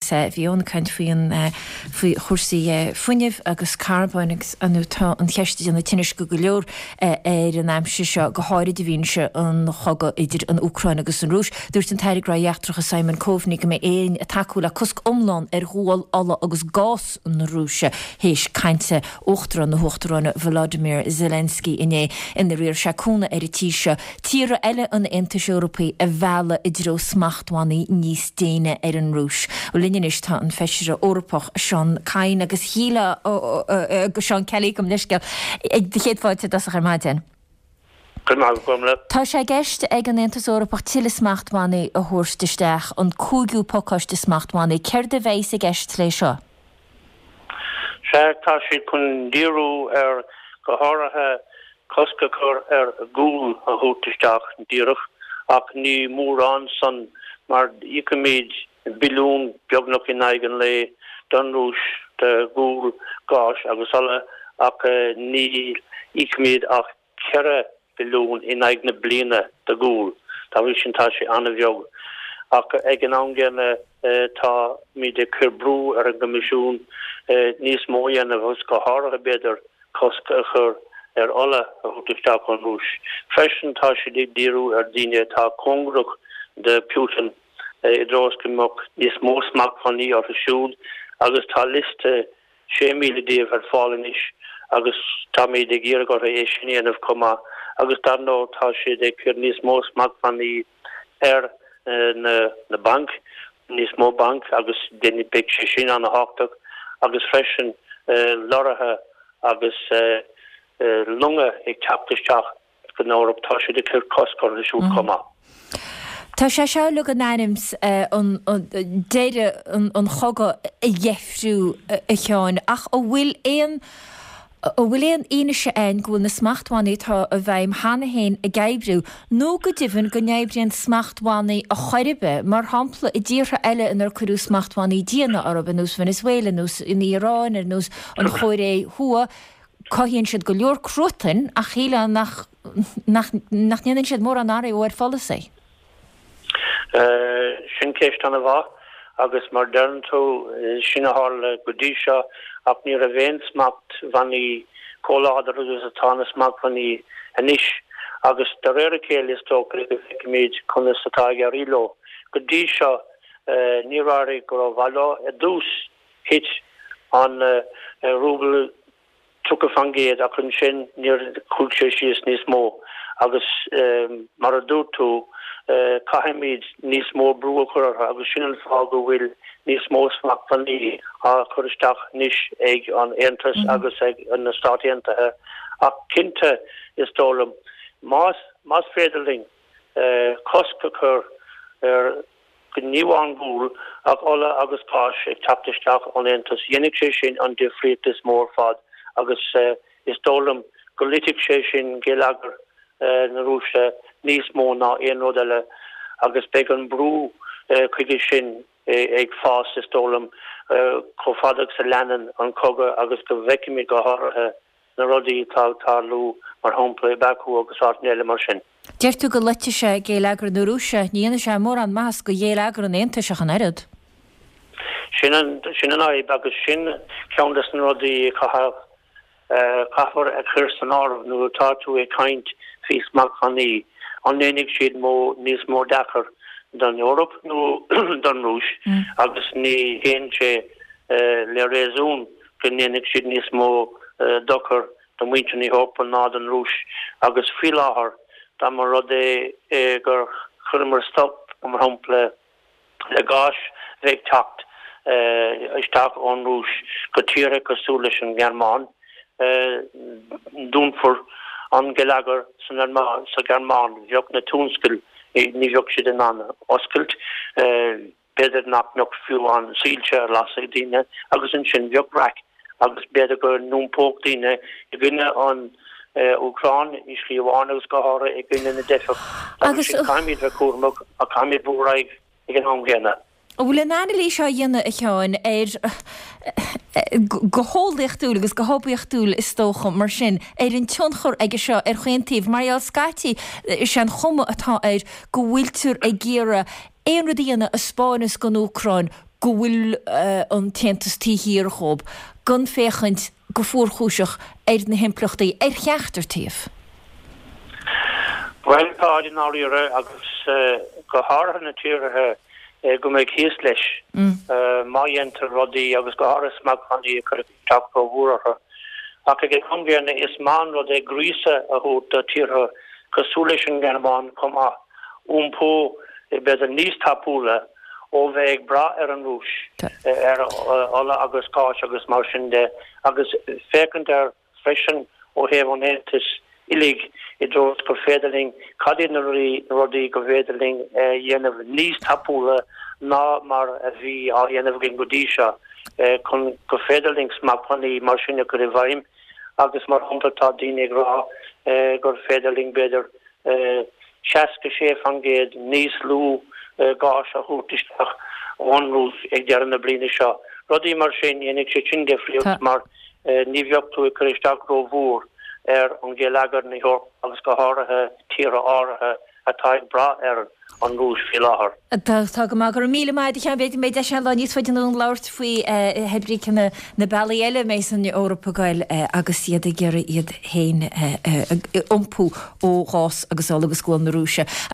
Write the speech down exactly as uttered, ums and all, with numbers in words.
bhíonna chuint faoin faoi chursaí funineh agus carbónigs anútá an cheiste an na tinis go go leor ar an aimse seo go háirid a bhíonn se an chogad idir an Ucraine agus an Rúis. Dúirt an teireadh ra dheachtracha Simon Coveney go mé éon a takeúil a cosc omláin ar ghuail alla agus gás an Rúise héis cainte Uachtaráin na Huachtaráine Volodymyr Zelensky iné in na riar seacúna ar a tíise. Tíre eile an Intas Eorpaí a bheala idir ó smachthánaí níos déine ar an Rúis. Ó linne is tá an feisire Eorpach Sean Cain agus híle go Sean Kelly gom leisceil ag de chéadfáilte das a chumáidin. Tá sé gceist ag an Intas Eorpach tiile smachthánaí a thuirstaisteach an cúgiú pócáiste smachthánaí céir de bhéis a gceist lé seo. sé tá siad chun díreú ar go háirithe cosca chur ar a gúil a thuirstaisteach an díreach ach ní mórán san mar icaméid bilún beagnach in aigen le don Rúis de gúil gáis agus alla ach ní icaméid ach ceire bilún in aigne bliana de gúil tá bhí sin tá sé anna bheag ach ag an angéine tá mí de curbrú ar an gomisiún níos mó dhéanamh agus go háirithe beidir cosca a chur ar alla a thuirstaisteach an Rúis. Freisin tá sé ag díreú ar daine tá congrach de Putin i dros gomach níos mó smachthánaí ar a siúd agus tá liste sé míle díobh ar fáilin is agus tá méid ag iarg ar é sin dhéanamh comá agus dar nó tá sé ag cur níos mó smachthánaí ar na na bank níos mó bank agus déine beic sé sin an na háach agus freisin láirithe agus lunga ag teaptaisteach go nóireach tá sé ag cur coscar na siúd comá. Tá sé seo le an áims déire an chogad a dhéifriú a cheáin ach ó bhfuil éon ó bhfuil éon aine se ein go bhfuil na smachthánaí tá a bheim hána héin a gaibriú nó go dtíhann go neibríonn smachthánaí a choiribe mar hampla i ddíortha eile inar chuú smachthánaí díana arab nús Venezuela nús in Iráin ar nús an chóiré thua caithíonn siad go leor crutain a chéile nach nach níanann siad mór an ára ó ar folasaí. Sin céist an a bha agus mar dernto sin a hála go dtí seo ach ní a bhéin smacht bhaní cóláidir agus atá smacht bhaní anis agus de réir céil is tóca go méid chun satá ar íló go dtí seo níráir go bhá a dús hit an rúbal tucha fangéad a chun sin níor cúilse síos níos mó agus mar a dúirtú caiimiid níos mó brú chur agus sin fá go bhfuil níos mó smachthánaí a chuiristeach níos ag an Aontas agus ag an na stáitiantathe ach cinnte is tólam más más féidirling cosca chur ar go níomh gúil ach ola agus páis ag teaptaisteach an Aontas dhéanamh sé sin an difriachtas mór fad agus is tólam go litigh sé sin géileagar na Rúise níos mó ná éon rud eile agus beag an brú chuige sin ag fás is tólam cho fadaach sa leanan an coga agus go bhheicimid go háirithe na rudaí tá lú mar homplay beú agus áit eile mar sin. Deirtu go leite sé géileagar na Rúise níana sé mór an meas go dhéileagar an Aontas an airad. Sin sin an aib agus sin ceantas na rudaí caitheamh cahar a chur san ámh nó tá tú é caint fís smachthánaí an énig siad mó níos mó dachar don Eorp nó don Rúis agus ní héon sé le réasún go énig siad níos mó dochar don muintení Eorpa ná don Rúis agus fí láthair dá mar rud é gur churmar stop am hampla le gáis bheith tacht isteach ón Rúis go tíre cosú leis an Gearmáin dúnfur an gelágar san Germán sa Germán bheoh na túnscail ní bheoh siad an an oscailt beidir nach nach fiú an sílte las ag daine agus an sin bheoh raic agus beidir gur númpóg daine i gcuine an Ucrán i slíomháin agus go hára i gcuine na deifeach agus sin caiimid bheith cuairmach a caiimid búraig ag an hangéine. Ó bhfuil an anna lí seo dhéanana a cheáin ar go hóldaochtúil agus go hópaíochtúil is tócha mar sin ar an tionchor aige seo ar chuintíomh Marial Scati is an chuma atá ar go bhfuiltúr ag géire éon rudíanana a Spáinis go Ucrán go bhfuil an teantas tí hir chob gan féchant go fuórchúiseach ar na himplachtaí ar cheachtar taobh. Well, tá in áíire agus go háir na tíirithe go méid híos leis maihéntar rodí agus go háras mag chuí chu tapá bhúratha. Ach ag angéarna is man rud é grísa a thu de tíirthe cosúlis an Germán comá úmpó i bed an níos tapúla ó bheith bra ar an rúis ar alla agus cáis agus mar sin de agus fécant ar freisin ó héhhanétas ilig i dros go féidirling cadínaí rodí go féidirling dhéanamh níos tapúla ná mar a bhí á dhéanamh gin godíise chun go féidirling smapaní mar sinne go bhaim agus mar honntatá daine rá gur féidirling beidir seaca sé fangéad níos lú gás a hútisteach ónrús ag dearan na blina seo. Rodí mar sin dhéananig sé sin gefriúcht mar ní bheochtú i chuisteach ró bhúr ar an ggéalagar na York agus go háirithe tíre áirithe atá bra ar an rúis fi láthair. Tá go má gur míle maid chean bhéidir méid de sean lá níos faidir an láirt faoi hebrícanna na bailí eile mé san Eorpagáil agus iad a ggéire iad héin ompú ó gás agus álagus gúil na rúise.